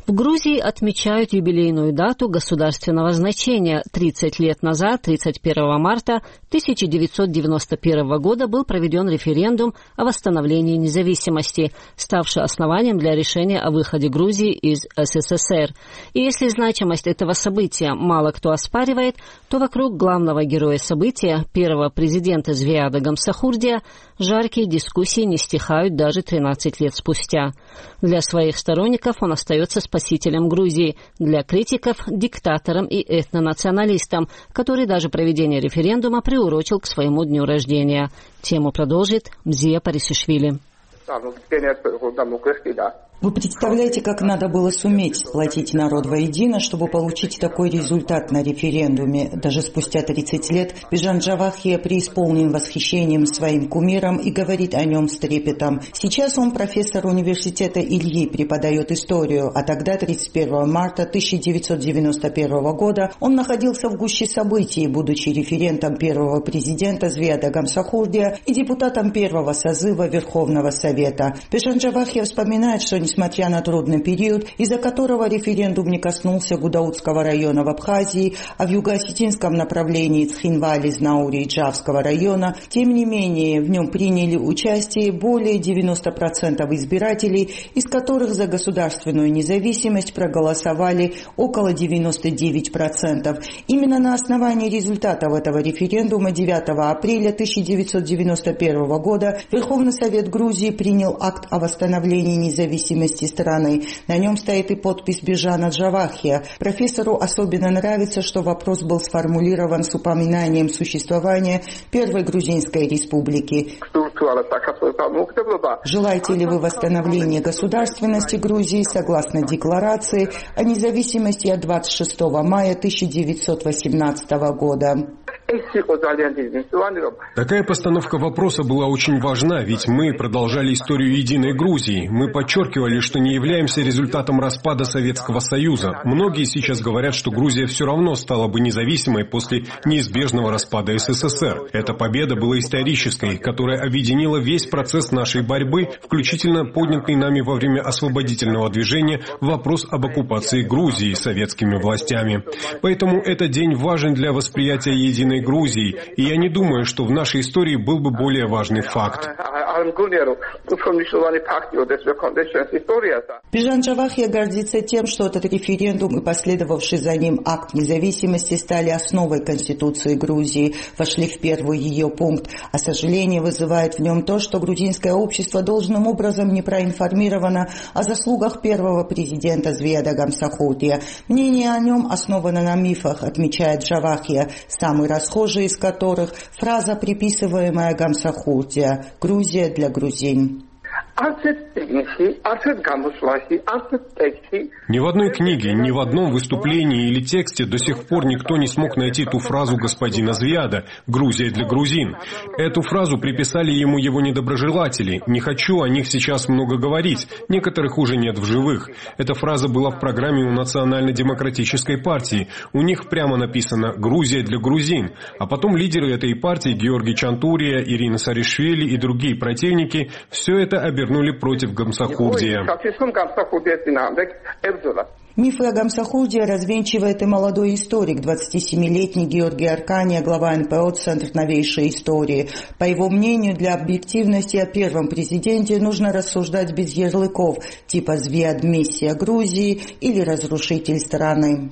В Грузии отмечают юбилейную дату государственного значения. 30 лет назад, 31 марта 1991 года, был проведен референдум о восстановлении независимости, ставший основанием для решения о выходе Грузии из СССР. И если значимость этого события мало кто оспаривает, то вокруг главного героя события, первого президента Звияда Гамсахурдия, жаркие дискуссии не стихают даже 13 лет спустя. Для своих сторонников он остается спасителем Грузии, для критиков – диктатором и этнонационалистом, который даже проведение референдума приурочил к своему дню рождения. Тему продолжит Мзия Парисишвили. Вы представляете, как надо было суметь сплотить народ воедино, чтобы получить такой результат на референдуме? Даже спустя 30 лет Бижан Джавахия преисполнен восхищением своим кумиром и говорит о нем с трепетом. Сейчас он профессор университета Ильи, преподает историю, а тогда, 31 марта 1991 года, он находился в гуще событий, будучи референтом первого президента Звияда Гамсахурдия и депутатом первого созыва Верховного Совета. Бижан Джавахия вспоминает, что несмотря на трудный период, из-за которого референдум не коснулся Гудаутского района в Абхазии, а в юго-осетинском направлении Цхинвали, Знаури и Джавского района, тем не менее в нем приняли участие более 90% избирателей, из которых за государственную независимость проголосовали около 99%. Именно на основании результатов этого референдума 9 апреля 1991 года Верховный Совет Грузии принял акт о восстановлении независимости страны. На нем стоит и подпись Бижана Джавахия. Профессору особенно нравится, что вопрос был сформулирован с упоминанием существования Первой Грузинской Республики. Желаете ли вы восстановления государственности Грузии согласно декларации о независимости от 26 мая 1918 года? Такая постановка вопроса была очень важна, ведь мы продолжали историю единой Грузии. Мы подчеркивали, что не являемся результатом распада Советского Союза. Многие сейчас говорят, что Грузия все равно стала бы независимой после неизбежного распада СССР. Эта победа была исторической, которая объединила весь процесс нашей борьбы, включительно поднятый нами во время освободительного движения вопрос об оккупации Грузии советскими властями. Поэтому этот день важен для восприятия единой Грузии, и я не думаю, что в нашей истории был бы более важный факт. Бижан Джавахия гордится тем, что этот референдум и последовавший за ним акт независимости стали основой Конституции Грузии, вошли в первый ее пункт, а сожаление вызывает в нем то, что грузинское общество должным образом не проинформировано о заслугах первого президента Звияда Гамсахурдия. Мнение о нем основано на мифах, отмечает Джавахия, самый расхожий из которых фраза, приписываемая Гамсахурдия: «Грузия для грузин». Ни в одной книге, ни в одном выступлении или тексте до сих пор никто не смог найти ту фразу господина Звияда «Грузия для грузин». Эту фразу приписали ему его недоброжелатели. Не хочу о них сейчас много говорить, некоторых уже нет в живых. Эта фраза была в программе у Национально-демократической партии. У них прямо написано «Грузия для грузин». А потом лидеры этой партии Георгий Чантурия, Ирина Саришвили и другие противники все это обернули против Гамсахурдия. Мифы о Гамсахурдии развенчивает и молодой историк, 27-летний Георгий Аркания, глава НПО «Центр новейшей истории». По его мнению, для объективности о первом президенте нужно рассуждать без ярлыков, типа «Звияд мессия Грузии» или «разрушитель страны».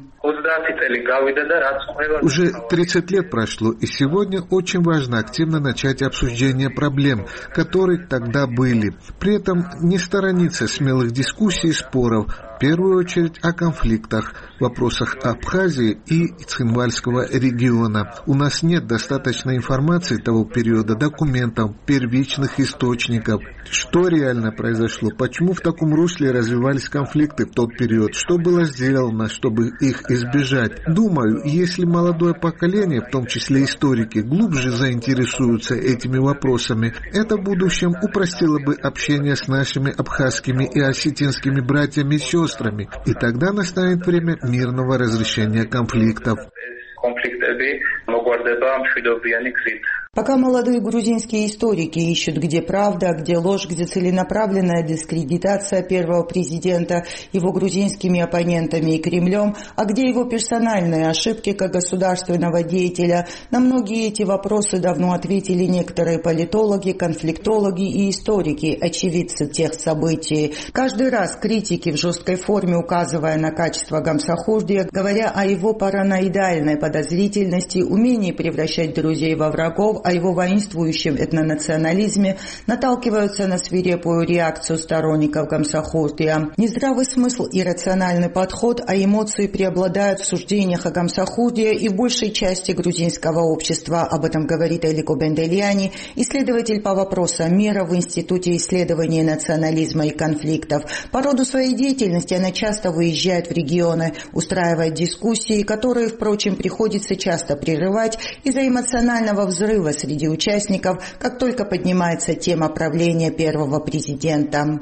Уже 30 лет прошло, и сегодня очень важно активно начать обсуждение проблем, которые тогда были. При этом не сторониться смелых дискуссий и споров, в первую очередь о конфликтах, вопросах Абхазии и Цхинвальского региона. У нас нет достаточной информации того периода, документов, первичных источников. Что реально произошло? Почему в таком русле развивались конфликты в тот период? Что было сделано, чтобы их избежать? Думаю, если молодое поколение, в том числе историки, глубже заинтересуются этими вопросами, это в будущем упростило бы общение с нашими абхазскими и осетинскими братьями и сестрами. И тогда настанет время мирного разрешения конфликтов. Пока молодые грузинские историки ищут, где правда, где ложь, где целенаправленная дискредитация первого президента, его грузинскими оппонентами и Кремлем, а где его персональные ошибки как государственного деятеля, на многие эти вопросы давно ответили некоторые политологи, конфликтологи и историки, очевидцы тех событий. Каждый раз критики в жесткой форме, указывая на качество Гамсахурдия, говоря о его параноидальной подозрительности, умении превращать друзей во врагов, о его воинствующем этнонационализме, наталкиваются на свирепую реакцию сторонников Гамсахурдия. Нездравый смысл и рациональный подход, а эмоции преобладают в суждениях о Гамсахурдия и в большей части грузинского общества. Об этом говорит Элико Бендельяни, исследователь по вопросам мира в Институте исследований национализма и конфликтов. По роду своей деятельности она часто выезжает в регионы, устраивает дискуссии, которые, впрочем, приходится часто прерывать из-за эмоционального взрыва среди участников, как только поднимается тема правления первого президента.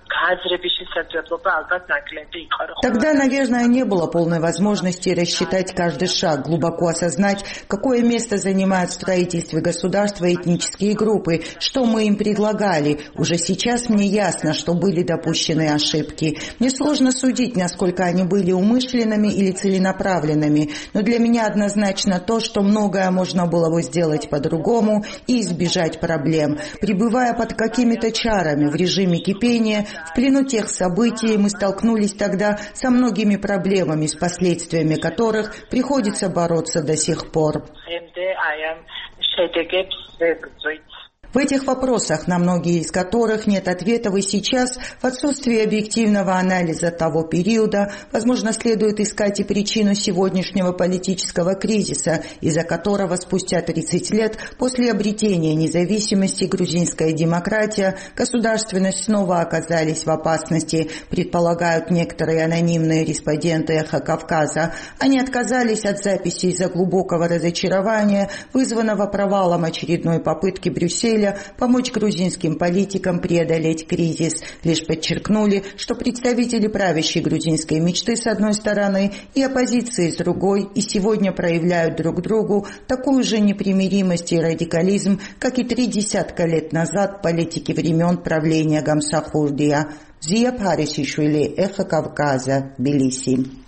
Тогда, наверное, не было полной возможности рассчитать каждый шаг, глубоко осознать, какое место занимают в строительстве государства этнические группы, что мы им предлагали. Уже сейчас мне ясно, что были допущены ошибки. Мне сложно судить, насколько они были умышленными или целенаправленными, но для меня однозначно то, что многое можно было бы сделать по-другому и избежать проблем. Пребывая под какими-то чарами в режиме кипения, в плену тех событий, мы столкнулись тогда со многими проблемами, с последствиями которых приходится бороться до сих пор. В этих вопросах, на многие из которых нет ответов и сейчас, в отсутствии объективного анализа того периода, возможно, следует искать и причину сегодняшнего политического кризиса, из-за которого спустя 30 лет после обретения независимости грузинская демократия, государственность снова оказались в опасности, предполагают некоторые анонимные респонденты «Эхо Кавказа». Они отказались от записи из-за глубокого разочарования, вызванного провалом очередной попытки Брюсселя помочь грузинским политикам преодолеть кризис. Лишь подчеркнули, что представители правящей грузинской мечты с одной стороны и оппозиции с другой и сегодня проявляют друг другу такую же непримиримость и радикализм, как и 30 лет назад политики времен правления Гамсахурдия. Зия Парисишвили, Эхо Кавказа, Тбилиси.